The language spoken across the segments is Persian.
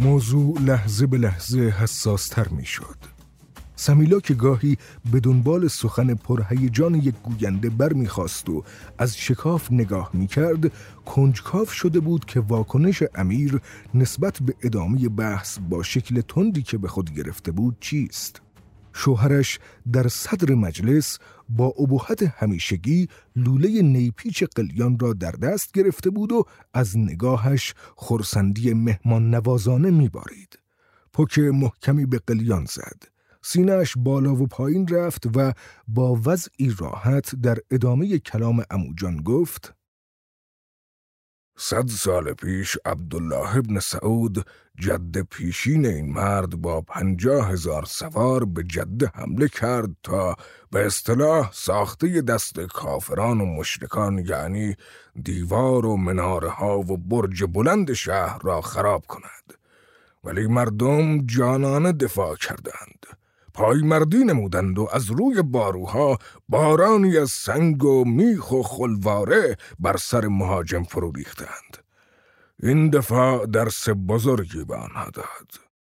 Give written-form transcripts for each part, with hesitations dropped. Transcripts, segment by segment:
موضوع لحظه به لحظه حساس‌تر می‌شد. سمیلا که گاهی به دنبال سخن پرهیجان یک گوینده برمیخواست و از شکاف نگاه میکرد، کنجکاو شده بود که واکنش امیر نسبت به ادامه بحث با شکل تندی که به خود گرفته بود چیست. شوهرش در صدر مجلس با ابهت همیشگی لوله نیپیچ قلیان را در دست گرفته بود و از نگاهش خرسندی مهمان نوازانه میبارید. پک محکمی به قلیان زد. سینه‌اش بالا و پایین رفت و با وضعی راحت در ادامه کلام عموجان گفت: 100 سال پیش عبدالله ابن سعود جد پیشین این مرد با 50,000 سوار به جده حمله کرد تا به اصطلاح ساخته دست کافران و مشرکان، یعنی دیوار و مناره ها و برج بلند شهر را خراب کند. ولی مردم جانانه دفاع کردند، پایمردی نمودند و از روی باروها بارانی از سنگ و میخ و خلواره بر سر مهاجم فرو ریختند. این دفاع درس بزرگی به آنها داد.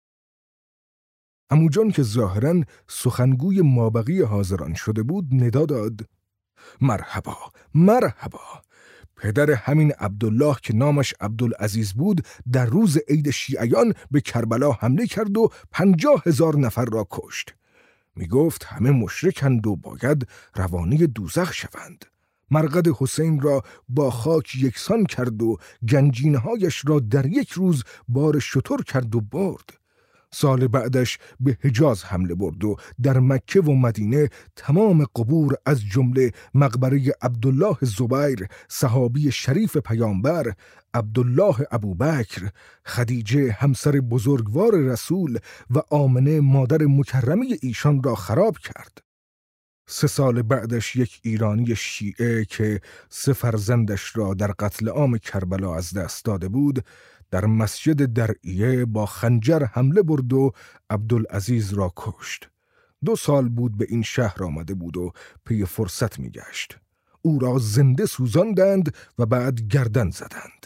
عموجان که ظاهراً سخنگوی مابقی حاضران شده بود ندا داد: مرحبا، مرحبا. پدر همین عبدالله که نامش عبدالعزیز بود در روز عید شیعیان به کربلا حمله کرد و 50,000 نفر را کشت. می گفت همه مشرکند و باید روانی دوزخ شوند. مرقد حسین را با خاک یکسان کرد و گنجینه‌هایش را در یک روز بار شتر کرد و برد. سال بعدش به حجاز حمله برد و در مکه و مدینه تمام قبور از جمله مقبره عبدالله زبیر صحابی شریف پیامبر، عبدالله ابوبکر، خدیجه همسر بزرگوار رسول و آمنه مادر مکرمه ایشان را خراب کرد. 3 سال بعدش یک ایرانی شیعه که 3 فرزندش را در قتل عام کربلا از دست داده بود در مسجد درعیه با خنجر حمله برد و عبدالعزیز را کشت. 2 سال بود به این شهر آمده بود و پی فرصت می گشت. او را زنده سوزاندند و بعد گردن زدند.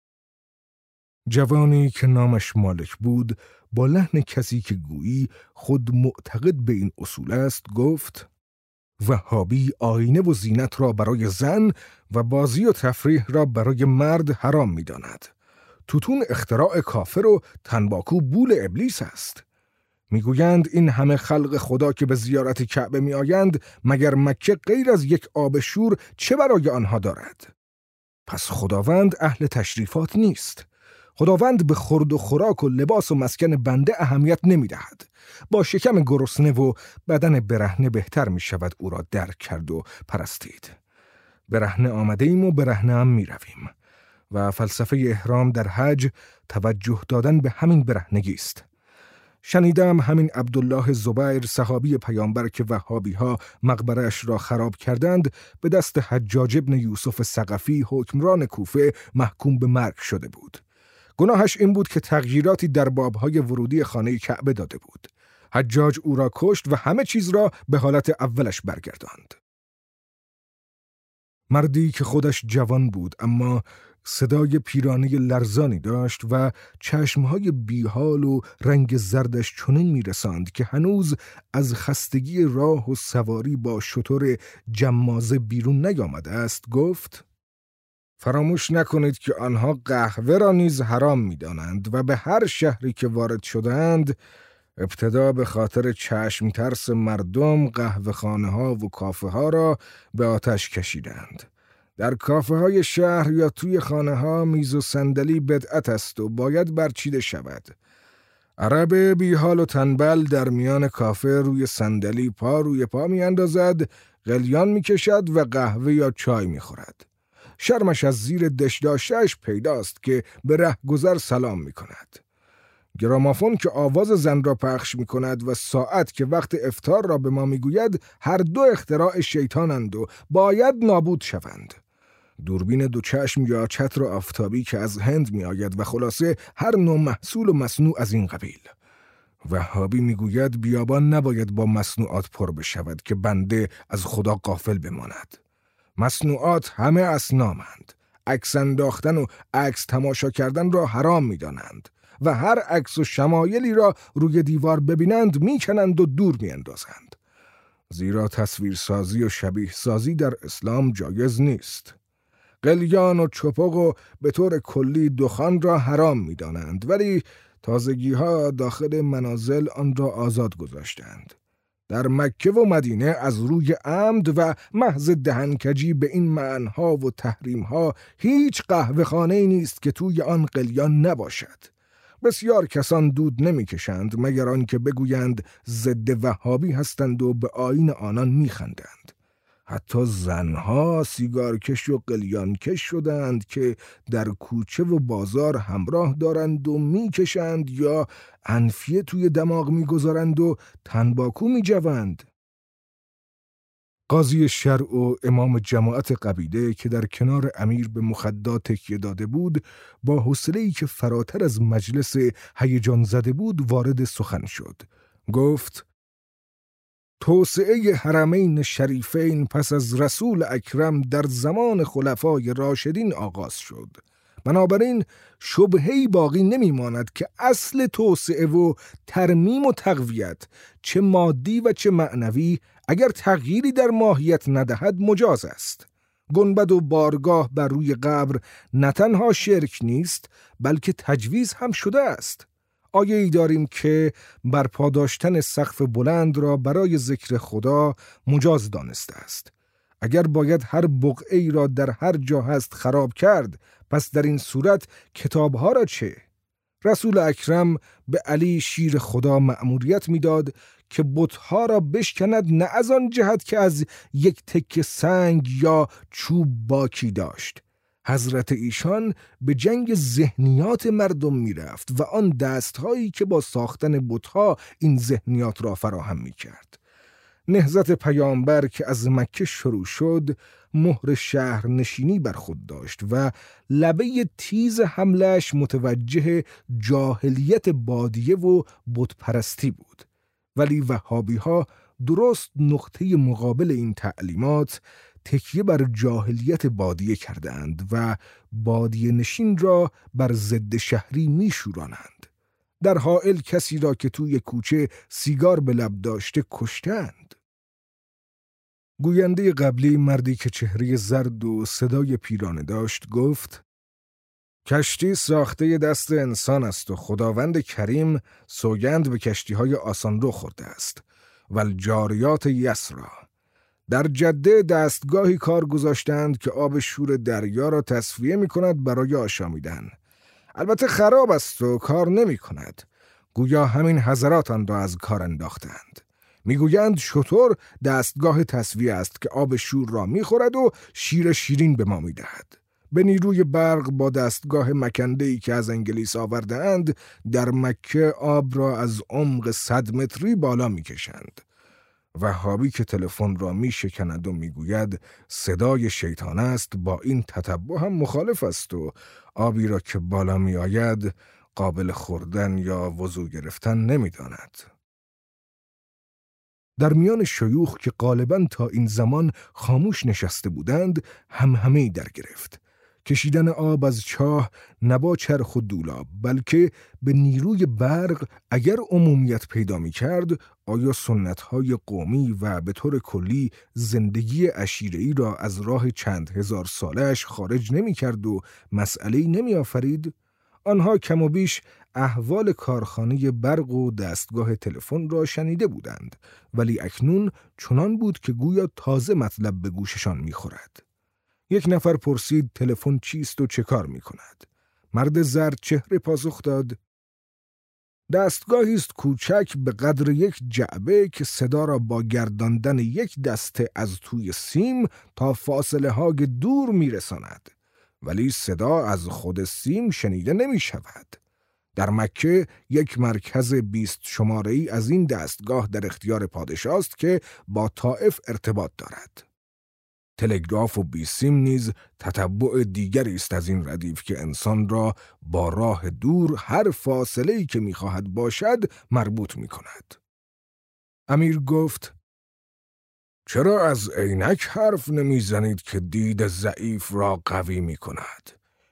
جوانی که نامش مالک بود با لحن کسی که گویی خود معتقد به این اصول است گفت: وهابی آینه و زینت را برای زن و بازی و تفریح را برای مرد حرام می داند. توتون اختراع کافر و تنباکو بول ابلیس است. میگویند این همه خلق خدا که به زیارت کعبه می آیند مگر مکه غیر از یک آب شور چه برای آنها دارد؟ پس خداوند اهل تشریفات نیست. خداوند به خورد و خوراک و لباس و مسکن بنده اهمیت نمی دهد. با شکم گرسنه و بدن برهنه بهتر می شود او را درک کرد و پرستید. برهنه آمده ایم و برهنه هم می رویم. و فلسفه احرام در حج توجه دادن به همین برهنگی است. شنیدم همین عبدالله زبیر صحابی پیامبر که وهابی ها مقبرش را خراب کردند به دست حجاج ابن یوسف ثقفی حکمران کوفه محکوم به مرگ شده بود. گناهش این بود که تغییراتی در بابهای ورودی خانه کعبه داده بود. حجاج او را کشت و همه چیز را به حالت اولش برگرداند. مردی که خودش جوان بود اما صدای پیرانه لرزانی داشت و چشمهای بیحال و رنگ زردش چنین میرساند که هنوز از خستگی راه و سواری با شتر جمازه بیرون نیامده است گفت: فراموش نکنید که آنها قهوه را نیز حرام می‌دانند و به هر شهری که وارد شدند ابتدا به خاطر چشم ترس مردم قهوه خانه ها و کافه ها را به آتش کشیدند. در کافه های شهر یا توی خانه ها میز و صندلی بدعت است و باید برچیده شود. عرب بیحال و تنبل در میان کافه روی صندلی پا روی پا می اندازد، قلیان می کشد و قهوه یا چای می خورد. شرمش از زیر دشداشتش پیداست که به رهگذر سلام می کند. گرامافون که آواز زن را پخش می کند و ساعت که وقت افطار را به ما می گوید هر دو اختراع شیطانند و باید نابود شوند. دوربین 2 چشم یا چتر آفتابی که از هند می آید و خلاصه هر نوع محصول و مصنوع از این قبیل. وهابی می گوید بیابان نباید با مصنوعات پر بشود که بنده از خدا غافل بماند. مصنوعات همه اصنامند. عکس انداختن و عکس تماشا کردن را حرام می دانند و هر عکس و شمایلی را روی دیوار ببینند میکنند و دور میاندازند. زیرا تصویرسازی و شبیه سازی در اسلام جایز نیست. قلیان و چپق و به طور کلی دخان را حرام می‌دانند، ولی تازگی‌ها داخل منازل آن را آزاد گذاشتند. در مکه و مدینه از روی عمد و محض دهنکجی به این معنها و تحریم‌ها هیچ قهوه‌خانه‌ای نیست که توی آن قلیان نباشد. بسیار کسان دود نمی‌کشند مگر آنکه بگویند ضد وهابی هستند و به آیین آنان می‌خندند. حتی زنها سیگارکش و قلیانکش شدند که در کوچه و بازار همراه دارند و میکشند یا انفیه توی دماغ میگذارند و تنباکو میجوند. قاضی شرع و امام جماعت قبیله که در کنار امیر به مخدا تکیه داده بود، با حوصله‌ای که فراتر از مجلس هیجان زده بود وارد سخن شد. گفت: توسعه حرمین شریفین پس از رسول اکرم در زمان خلفای راشدین آغاز شد. بنابراین شبهه‌ای باقی نمی‌ماند که اصل توسعه و ترمیم و تقویت، چه مادی و چه معنوی، اگر تغییری در ماهیت ندهد مجاز است. گنبد و بارگاه بر روی قبر نه تنها شرک نیست، بلکه تجویز هم شده است. آیه‌ای داریم که برپا داشتن سقف بلند را برای ذکر خدا مجاز دانسته است. اگر باید هر بقعه‌ای را در هر جا هست خراب کرد، پس در این صورت کتابها را چه؟ رسول اکرم به علی شیر خدا مأموریت می‌داد که بت‌ها را بشکند، نه از آن جهت که از یک تکه سنگ یا چوب باکی داشت. حضرت ایشان به جنگ ذهنیات مردم می رفت و آن دستهایی که با ساختن بت‌ها این ذهنیات را فراهم می کرد. نهضت پیامبر که از مکه شروع شد، مهر شهر نشینی بر خود داشت و لبه تیز حملش متوجه جاهلیت بادیه و بتپرستی بود. ولی وهابی ها درست نقطه مقابل این تعلیمات تکیه بر جاهلیت بادیه کردند و بادیه نشین را بر ضد شهری می شورانند. در حائل کسی را که توی کوچه سیگار به لب داشته کشتند. گوینده قبلی، مردی که چهره زرد و صدای پیرانه داشت، گفت: کشتی ساخته دست انسان است و خداوند کریم سوگند به کشتی‌های آسان رو خورده است. والجاریات یسرا. در جده دستگاهی کار گذاشتند که آب شور دریا را تصفیه می کند برای آشامیدن. البته خراب است و کار نمی کند. گویا همین حضرات آن را از کار انداختند. میگویند شتر دستگاه تصفیه است که آب شور را می خورد و شیر شیرین به ما می دهد. به نیروی برق با دستگاه مکنده‌ای که از انگلیس آورده اند، در مکه آب را از عمق 100 متری بالا می کشند. وهابی که تلفن را می شکند و می گوید صدای شیطان است، با این تتبع هم مخالف است و آبی را که بالا می آید قابل خوردن یا وضو گرفتن نمی داند. در میان شیوخ که غالباً تا این زمان خاموش نشسته بودند، همهمه‌ای در گرفت. کشیدن آب از چاه نه با چرخ و دولاب، بلکه به نیروی برق اگر عمومیت پیدا می کرد، آیا سنت‌های قومی و به طور کلی زندگی عشیره‌ای را از راه چند هزار سالش خارج نمی کرد و مسئله‌ای نمی آفرید؟ آنها کم و بیش احوال کارخانه برق و دستگاه تلفن را شنیده بودند، ولی اکنون چنان بود که گویا تازه مطلب به گوششان می خورد. یک نفر پرسید تلفن چیست و چه کار می کند؟ مرد زرد چهره پاسخ داد: دستگاهی است کوچک به قدر یک جعبه که صدا را با گرداندن یک دسته از توی سیم تا فاصله های دور می رساند. ولی صدا از خود سیم شنیده نمی شود. در مکه یک مرکز 20 شماره‌ای از این دستگاه در اختیار پادشاه است که با طائف ارتباط دارد. تلگراف و بیسیم نیز تتبع دیگری است از این ردیف که انسان را با راه دور هر فاصله‌ای که می‌خواهد باشد مربوط می‌کند. امیر گفت: چرا از عینک حرف نمی‌زنید که دید ضعیف را قوی می‌کند؟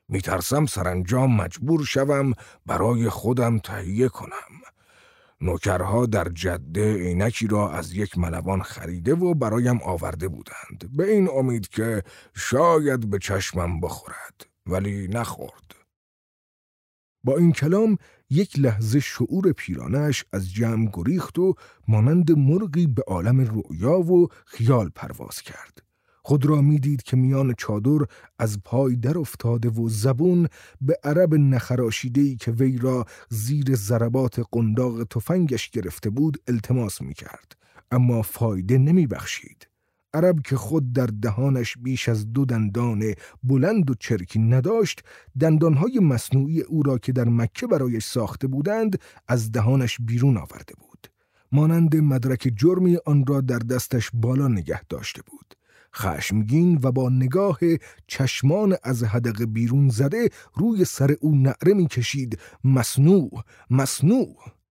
میترسم سرانجام مجبور شوم برای خودم تهیه کنم. نوکرها در جده عینکی را از یک ملوان خریده و برایم آورده بودند، به این امید که شاید به چشمم بخورد، ولی نخورد. با این کلام یک لحظه شعور پیرانش از جمع گریخت و مانند مرغی به عالم رؤیا و خیال پرواز کرد. خود را میدید که میان چادر از پای در افتاده و زبون به عرب نخراشیده‌ای که وی را زیر ضربات قنداق تفنگش گرفته بود التماس میکرد، اما فایده نمیبخشید. عرب که خود در دهانش بیش از 2 دندان بلند و چرکی نداشت، دندانهای مصنوعی او را که در مکه برایش ساخته بودند از دهانش بیرون آورده بود. مانند مدرک جرمی آن را در دستش بالا نگه داشته بود. خشمگین و با نگاه چشمان از حدقه بیرون زده روی سر او نعره می کشید: مصنوع، مصنوع.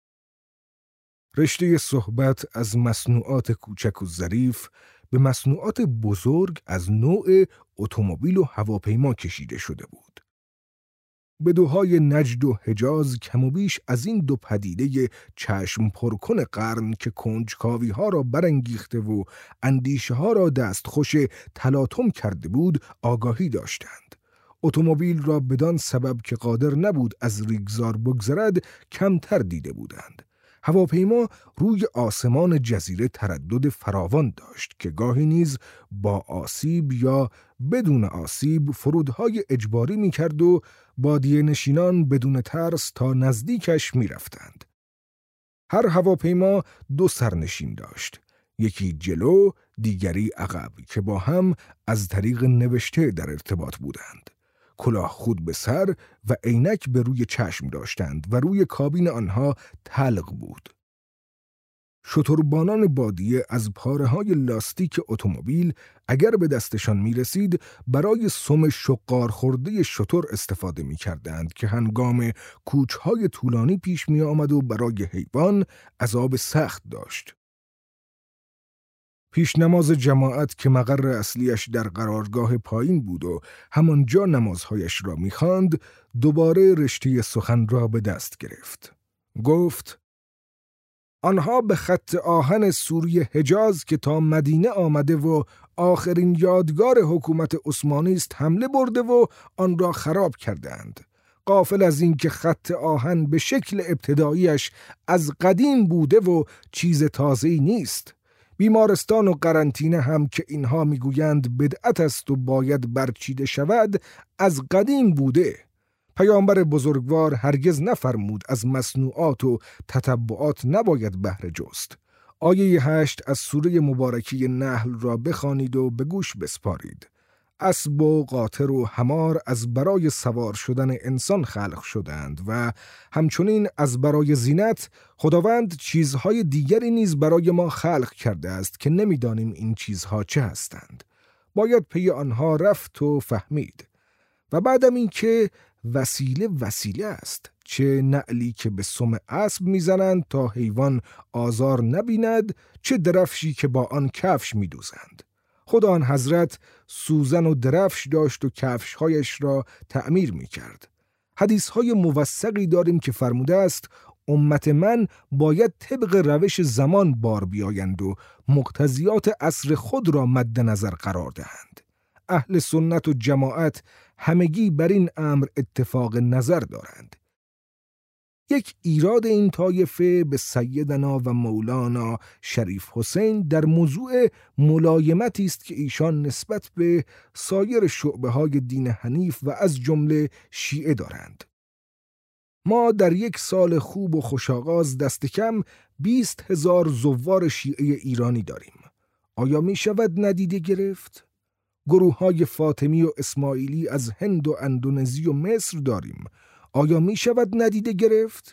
رشته صحبت از مصنوعات کوچک و ظریف به مصنوعات بزرگ از نوع اتومبیل و هواپیما کشیده شده بود. بدوهای نجد و حجاز کم و بیش از این 2 پدیده چشم پرکن قرن که کنجکاوی ها را برانگیخته و اندیشه ها را دستخوش تلاطم کرده بود آگاهی داشتند. اتومبیل را بدان سبب که قادر نبود از ریگزار بگذرد کمتر دیده بودند. هواپیما روی آسمان جزیره تردد فراوان داشت که گاهی نیز با آسیب یا بدون آسیب فرودهای اجباری می کرد و بادیه نشینان بدون ترس تا نزدیکش می رفتند. هر هواپیما 2 سرنشین داشت، یکی جلو، دیگری عقب، که با هم از طریق نوشته در ارتباط بودند. کلاه خود به سر و عینک به روی چشم داشتند و روی کابین آنها تلق بود. شتربانان بادیه از پاره‌های لاستیک اتومبیل اگر به دستشان می‌رسید برای سم شقار خورده شتر استفاده می‌کردند که هنگام کوچ‌های طولانی پیش می‌آمد و برای حیوان عذاب سخت داشت. پیش نماز جماعت که مقر اصلیش در قرارگاه پایین بود و همانجا نمازهایش را می‌خواند، دوباره رشته سخن را به دست گرفت. گفت: آنها به خط آهن سوری حجاز که تا مدینه آمده و آخرین یادگار حکومت عثمانی است حمله برده و آن را خراب کردند. غافل از این که خط آهن به شکل ابتداییش از قدیم بوده و چیز تازه‌ای نیست. بیمارستان و قرنطینه هم که اینها میگویند بدعت است و باید برچیده شود از قدیم بوده. پیامبر بزرگوار هرگز نفرمود از مصنوعات و تتبعات نباید بهره جست. آیه 8 از سوره مبارکه نحل را بخوانید و به گوش بسپارید. اسب و قاطر و حمار از برای سوار شدن انسان خلق شدند و همچنین از برای زینت خداوند چیزهای دیگری نیز برای ما خلق کرده است که نمیدانیم این چیزها چه هستند. باید پی آنها رفت و فهمید. و بعدم این که وسیله است، چه نعلی که به سم اسب میزنند تا حیوان آزار نبیند، چه درفشی که با آن کفش میدوزند. خدا آن حضرت سوزن و درفش داشت و کفشهایش را تعمیر میکرد. حدیثهای موثقی داریم که فرموده است امت من باید طبق روش زمان بار بیایند و مقتضیات عصر خود را مد نظر قرار دهند. اهل سنت و جماعت همگی بر این امر اتفاق نظر دارند. یک ایراد این طایفه به سیدنا و مولانا شریف حسین در موضوع ملایمتی است که ایشان نسبت به سایر شعبه‌های دین حنیف و از جمله شیعه دارند. ما در 1 سال خوب و خوشاغاز دست کم 20,000 زوار شیعه ایرانی داریم. آیا می شود ندیده گرفت؟ گروه‌های فاطمی و اسماعیلی از هند و اندونزی و مصر داریم. آیا می شود ندیده گرفت؟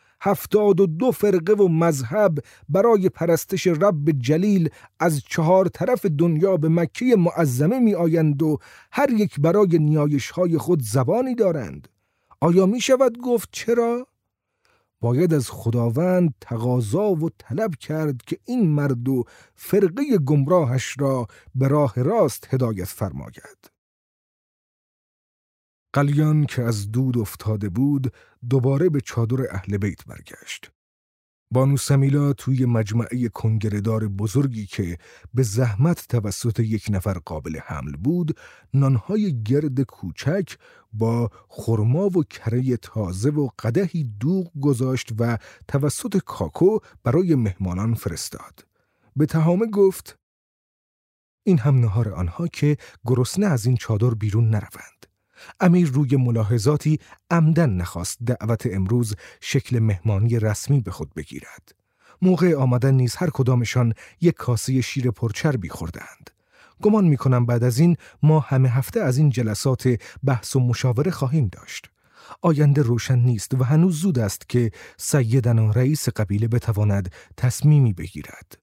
72 فرقه و مذهب برای پرستش رب جلیل از 4 طرف دنیا به مکه معظمه می آیند و هر یک برای نیایش‌های خود زبانی دارند. آیا می شود گفت چرا؟ باید از خداوند تقاضا و طلب کرد که این مرد و فرقه گمراهش را به راه راست هدایت فرماید. قلیان که از دود افتاده بود دوباره به چادر اهل بیت برگشت. بانو سمیلا توی مجمعه کنگره‌دار بزرگی که به زحمت توسط یک نفر قابل حمل بود، نانهای گرد کوچک با خرما و کره تازه و قدحی دوغ گذاشت و توسط کاکو برای مهمانان فرستاد. به تهامه گفت: این هم نهار آنها که گرسنه از این چادر بیرون نروند. امیر روی ملاحظاتی عمدن نخواست دعوت امروز شکل مهمانی رسمی به خود بگیرد. موقع آمدن نیز هر کدامشان یک کاسه شیر پرچربی خوردند. گمان می‌کنم بعد از این ما همه هفته از این جلسات بحث و مشاوره خواهیم داشت. آینده روشن نیست و هنوز زود است که سیدنا رئیس قبیله بتواند تصمیمی بگیرد.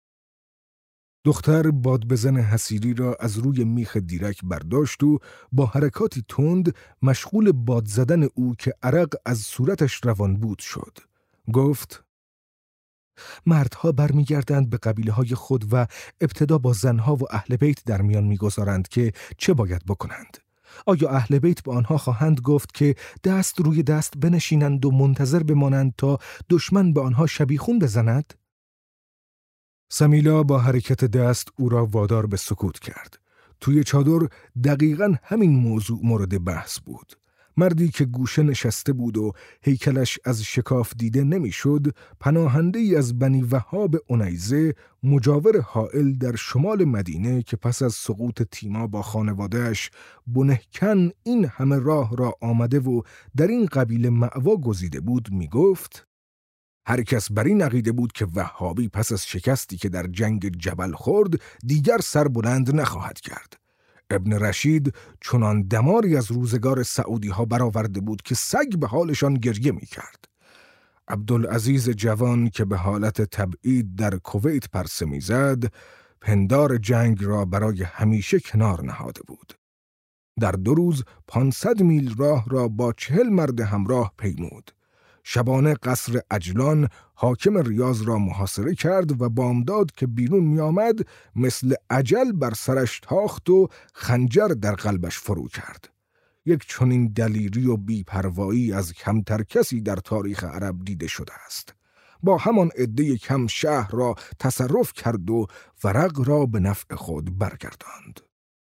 دختر بادبزن حصیری را از روی میخ دیرک برداشت و با حرکاتی تند مشغول باد زدن او که عرق از صورتش روان بود شد. گفت: مردها برمیگردند به قبیله های خود و ابتدا با زنها و اهل بیت در میان میگذارند که چه باید بکنند. آیا اهل بیت به آنها خواهند گفت که دست روی دست بنشینند و منتظر بمانند تا دشمن به آنها شبیخون بزند؟ سمیلا با حرکت دست او را وادار به سکوت کرد. توی چادر دقیقاً همین موضوع مورد بحث بود. مردی که گوشه نشسته بود و هیکلش از شکاف دیده نمیشد، پناهنده ای از بنی وهاب عنیزه، مجاور حائل در شمال مدینه که پس از سقوط تیما با خانوادهش بنهکن این همه راه را آمده و در این قبیله مأوا گزیده بود، می گفت: هر کس بر این عقیده بود که وهابی پس از شکستی که در جنگ جبل خورد دیگر سر بلند نخواهد کرد. ابن رشید چنان دماری از روزگار سعودی ها برآورده بود که سگ به حالشان گریه می کرد. عبدالعزیز جوان که به حالت تبعید در کویت پرسه می زد، پندار جنگ را برای همیشه کنار نهاده بود. در 2 روز 500 میل راه را با 40 مرد همراه پیمود. شبانه قصر عجلان حاکم ریاض را محاصره کرد و بامداد که بیرون می آمد مثل اجل بر سرش تاخت و خنجر در قلبش فرو کرد. یک چنین دلیری و بی‌پروایی از کمتر کسی در تاریخ عرب دیده شده است. با همان عده کم شهر را تصرف کرد و ورق را به نفع خود برگرداند.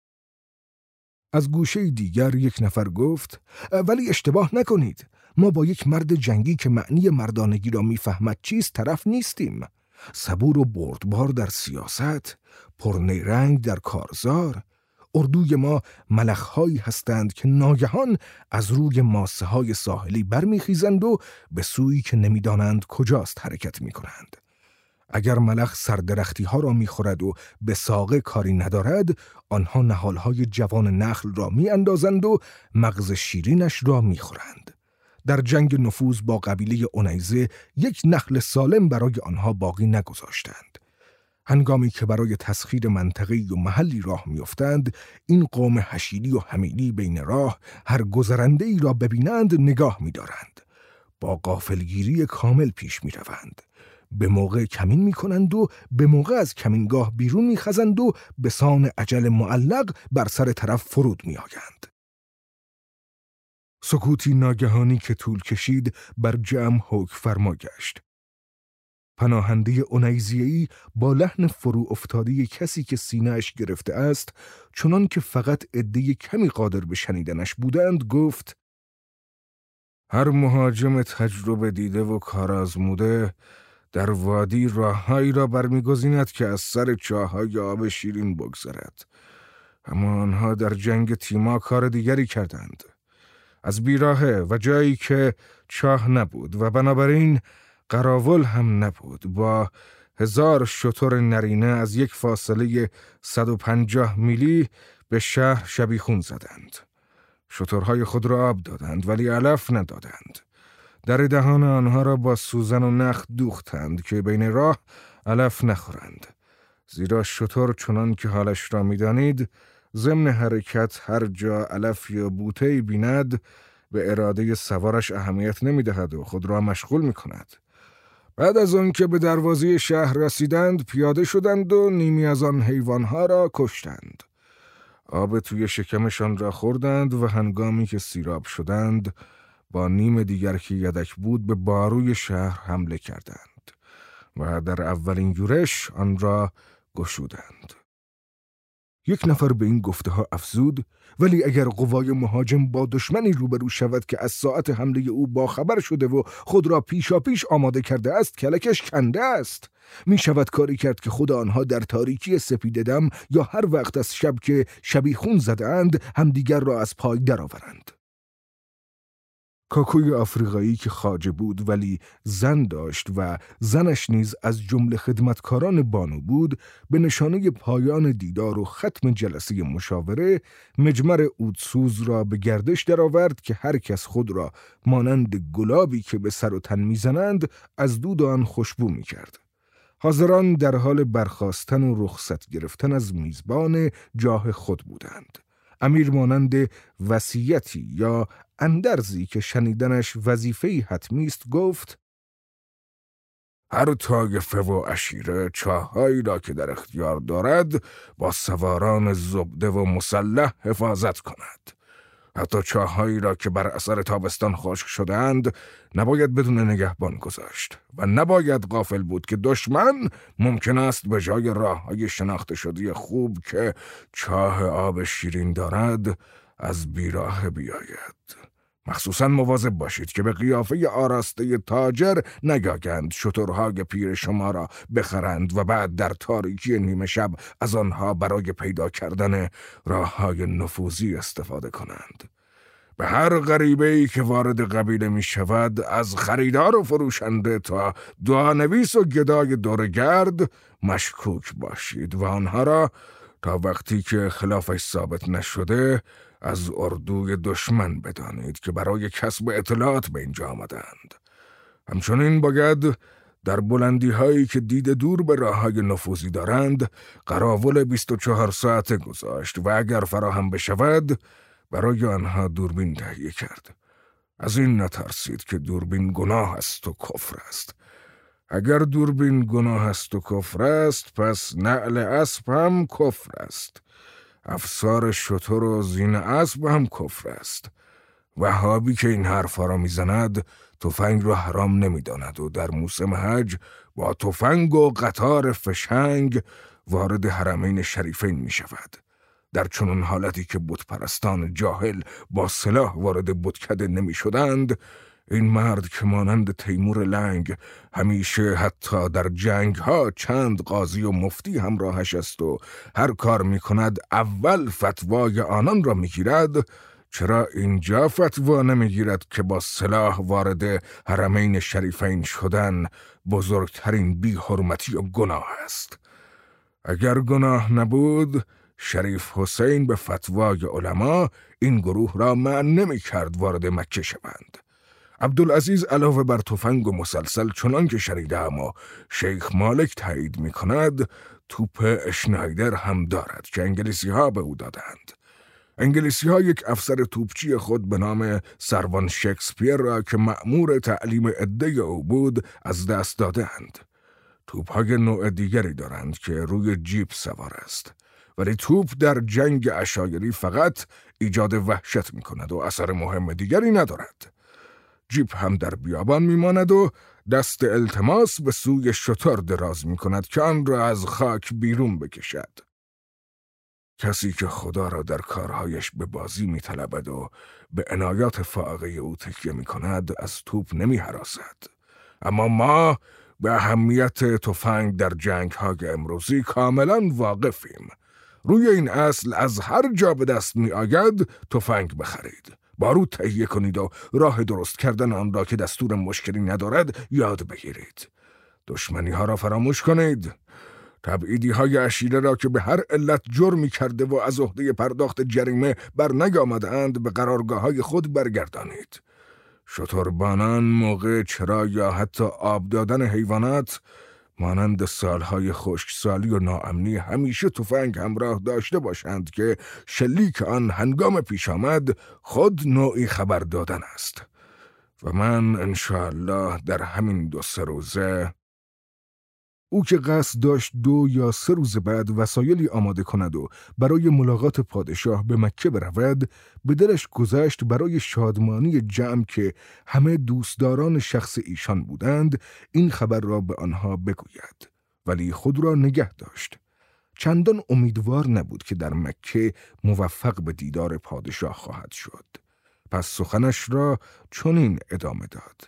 از گوشه دیگر یک نفر گفت: ولی اشتباه نکنید. ما با یک مرد جنگی که معنی مردانگی را میفهمد چیست طرف نیستیم. صبور و بردبار در سیاست، پرنیرنگ در کارزار. اردوی ما ملخ‌هایی هستند که ناگهان از روی ماسه های ساحلی برمیخیزند و به سویی که نمیدانند کجاست حرکت میکنند. اگر ملخ سردرختی ها را میخورد و به ساقه کاری ندارد، آنها نهالهای جوان نخل را میاندازند و مغز شیرینش را میخورند. در جنگ نفوذ با قبیله عنیزه یک نخل سالم برای آنها باقی نگذاشتند. هنگامی که برای تسخیر منطقه‌ای و محلی راه میافتند، این قوم حشیری و حمیلی بین راه هر گذرنده‌ای را ببینند نگاه می‌دارند. با غافلگیری کامل پیش می‌روند. به موقع کمین می‌کنند و به موقع از کمینگاه بیرون می‌خزند و به سان اجل معلق بر سر طرف فرود می‌آیند. سکوتی ناگهانی که طول کشید بر جمع حکم فرما گشت. پناهنده عنیزیه‌ای با لحن فرو افتاده کسی که سینه‌اش گرفته است، چنان که فقط عده کمی قادر به شنیدنش بودند، گفت: هر مهاجم تجربه دیده و کارآزموده در وادی راههایی را برمیگزیند که از سر چاه‌های آب شیرین بگذرد. اما آنها در جنگ تیما کار دیگری کردند. از بیراهه و جایی که چاه نبود و بنابراین قراول هم نبود، با 1000 شتر نرینه از یک فاصله 150 میلی به شهر شبیخون زدند. شترهای خود را آب دادند ولی علف ندادند. در دهان آنها را با سوزن و نخ دوختند که بین راه علف نخورند. زیرا شتر چنان که حالش را می‌دانید، ضمن حرکت هر جا علف یا بوته‌ای بیند به اراده سوارش اهمیت نمی‌دهد و خود را مشغول می‌کند. بعد از آن که به دروازه شهر رسیدند پیاده شدند و نیمی از آن حیوانها را کشتند. آب توی شکمشان را خوردند و هنگامی که سیراب شدند با نیم دیگر که یدک بود به باروی شهر حمله کردند و در اولین یورش آن را گشودند. یک نفر به این گفته ها افزود: ولی اگر قوای مهاجم با دشمنی روبرو شود که از ساعت حمله او باخبر شده و خود را پیشاپیش آماده کرده است، کلکش کنده است. می شود کاری کرد که خود آنها در تاریکی سپیده دم یا هر وقت از شب که شبیخون زدند همدیگر را از پای درآورند. کاکوی آفریقایی که خواجه بود ولی زن داشت و زنش نیز از جمله خدمتکاران بانو بود، به نشانه پایان دیدار و ختم جلسه مشاوره مجمر عودسوز را به گردش درآورد که هر کس خود را مانند گلابی که به سر و تن میزنند از دود آن خوشبو میکرد. حاضران در حال برخاستن و رخصت گرفتن از میزبان جاه خود بودند. امیر مانند وصیتی یا اندرزی که شنیدنش وظیفه‌ای حتمی است گفت: هر طایفه و عشیره چاهایی را که در اختیار دارد با سواران زبده و مسلح حفاظت کند. حتی چاهایی را که بر اثر تابستان خشک شده‌اند نباید بدون نگهبان گذاشت و نباید غافل بود که دشمن ممکن است به جای راه‌های شناخته شده خوب که چاه آب شیرین دارد از بیراه بیاید. مخصوصاً مواظب باشید که به قیافه آراسته تاجر نگاگند شترهای پیر شما را بخرند و بعد در تاریکی نیمه شب از آنها برای پیدا کردن راههای نفوذی استفاده کنند. به هر غریبه‌ای که وارد قبیله می شود، از خریدار و فروشنده تا دعانویس و گدای دورگرد مشکوک باشید و آنها را تا وقتی که خلافش ثابت نشده از اردوی دشمن بدانید که برای کسب اطلاعات به اینجا آمدند. همچنین باید در بلندی هایی که دید دور به راه های نفوذی دارند قراول 24 ساعته گذاشت و اگر فراهم بشود برای آنها دوربین تهیه کرد. از این نترسید که دوربین گناه است و کفر است. اگر دوربین گناه است و کفر است، پس نعل اسب هم کفر است. افسار شتر و زین اسب هم کفر است. وهابی که این حرفا را میزند تفنگ را حرام نمیداند و در موسم حج با تفنگ و قطار فشنگ وارد حرمین شریفین می شود. در چنان حالتی که بتپرستان جاهل با سلاح وارد بتکده نمی شدند، این مرد که مانند تیمور لنگ همیشه حتی در جنگ ها چند قاضی و مفتی همراهش است و هر کار می کند اول فتوای آنان را می گیرد، چرا اینجا فتوا نمی گیرد که با سلاح وارد حرمین شریفین شدن بزرگترین بی حرمتی و گناه است؟ اگر گناه نبود، شریف حسین به فتوای علما این گروه را منع نمی کرد وارد مکه شوند. عبدالعزیز علاوه بر تفنگ و مسلسل چنان که شنیدم و شیخ مالک تایید می کند، توپ اشنایدر هم دارد که انگلیسی ها به او دادند. انگلیسی ها یک افسر توپچی خود به نام سروان شکسپیر را که مأمور تعلیم عده او بود از دست دادند. توپ‌های نوع دیگری دارند که روی جیپ سوار است، ولی توپ در جنگ عشایری فقط ایجاد وحشت می کند و اثر مهم دیگری ندارد. جیپ هم در بیابان میماند و دست التماس به سوی شتر دراز می کند که آن را از خاک بیرون بکشد. کسی که خدا را در کارهایش به بازی می طلبد و به عنایات فائقه او تکیه می کند از توپ نمی هراسد. اما ما به اهمیت تفنگ در جنگ های امروزی کاملا واقفیم. روی این اصل از هر جا به دست می آید تفنگ بخرید. بارود تهیه کنید و راه درست کردن آن را که دستور مشکلی ندارد یاد بگیرید. دشمنی ها را فراموش کنید. تبعیدی های عشیره را که به هر علت جرمی کرده و از عهده پرداخت جریمه بر نیامده‌اند به قرارگاه های خود برگردانید. شتربانان موقع چرا یا حتی آب دادن حیوانات مانند سالهای خشکسالی و ناامنی همیشه تفنگ همراه داشته باشند که شلیک آن هنگام پیش آمد خود نوعی خبر دادن است. و من انشاءالله در همین 2-3 روزه او که قصد داشت 2 یا 3 روز بعد وسایلی آماده کند و برای ملاقات پادشاه به مکه برود، به دلش گذشت برای شادمانی جمع که همه دوستداران شخص ایشان بودند این خبر را به آنها بگوید، ولی خود را نگه داشت. چندان امیدوار نبود که در مکه موفق به دیدار پادشاه خواهد شد. پس سخنش را چنین ادامه داد: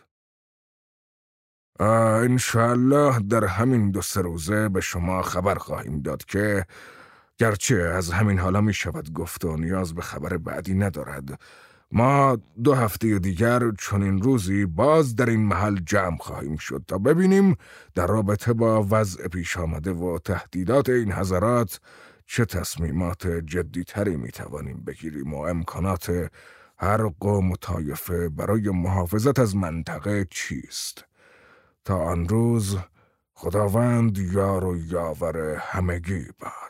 انشاءالله در همین 2-3 روزه به شما خبر خواهیم داد که گرچه از همین حالا می شود گفت و نیاز به خبر بعدی ندارد. ما 2 هفته دیگر چنین روزی باز در این محل جمع خواهیم شد تا ببینیم در رابطه با وضع پیش آمده و تهدیدات این حضرات چه تصمیمات جدی تری می توانیم بگیریم و امکانات هر قوم و طایفه برای محافظت از منطقه چیست. تا آن روز خداوند یار و یاور همگی باد.